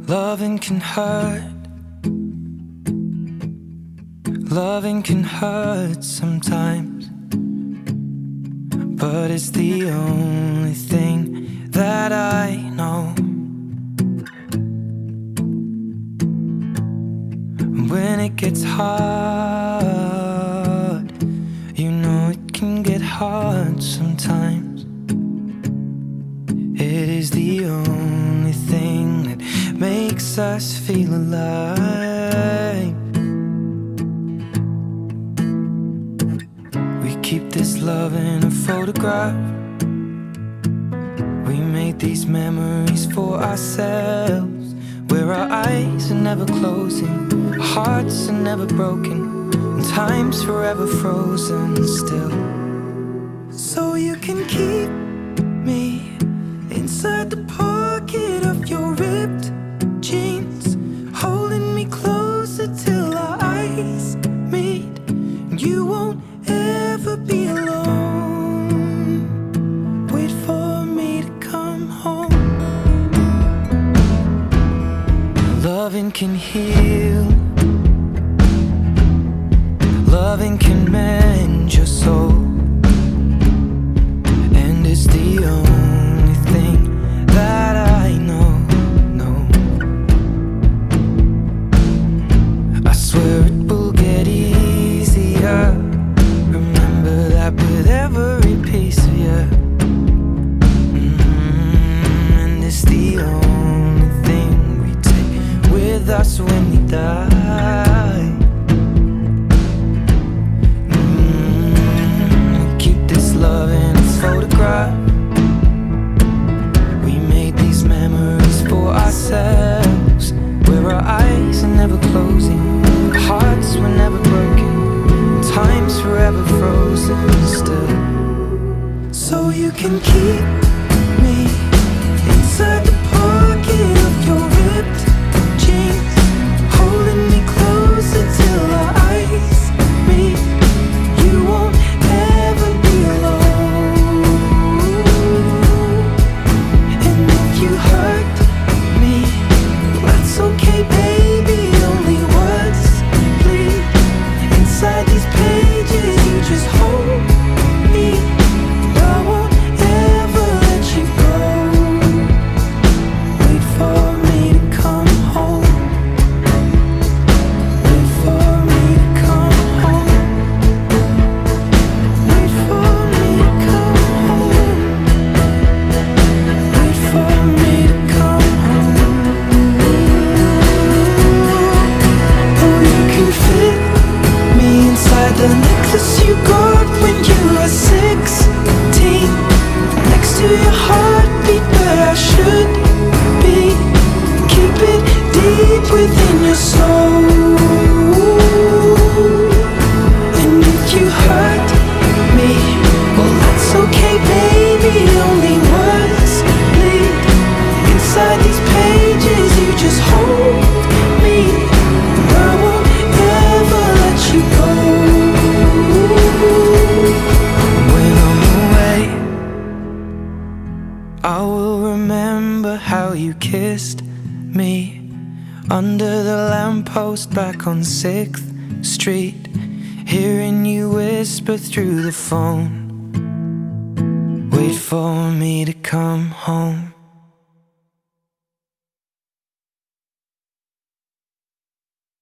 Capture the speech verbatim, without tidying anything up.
Loving can hurt. Loving can hurt sometimes, but it's the only thing that I know. When it gets hard, you know it can get hard sometimes. It is the only thing that makes us feel alive. We keep this love in a photograph. We made these memories for ourselves, where our eyes are never closing, our hearts are never broken, and time's forever frozen still. So you can keep me inside the pocket of your ripped jeans, holding me closer till our eyes meet. You won't ever be alone. Wait for me to come home. Loving can heal. Loving can mend your soul, and it's the only thing that I know, no. I swear it will get easier. Remember that with every piece of you. Mm-hmm. And it's the only thing we take with us when we die. Mm-hmm. We keep this love in its photograph. Memories for ourselves, where our eyes are never closing, our hearts were never broken, and time's forever frozen still. So you can keep me inside the pocket of your ripped jeans, holding me closer till our eyes meet. You won't ever be alone. You hurt me, that's okay, baby. Only words bleed inside these pages. You just hold me. I won't ever let you go. Wait for me to come home. Wait for me to come home. Wait for me to come home. Wait for me to come home. Oh, you can fit me inside the necklace you got when you were sixteen, next to your heartbeat where I should be. Keep it deep within your soul. And if you hurt me, well, that's okay, baby. Only words bleed inside these pages. You just hold me. I won't ever let you go. When I'm away, I will remember how you kissed me under the lamppost back on sixth street, hearing you whisper through the phone. Wait for me to come home.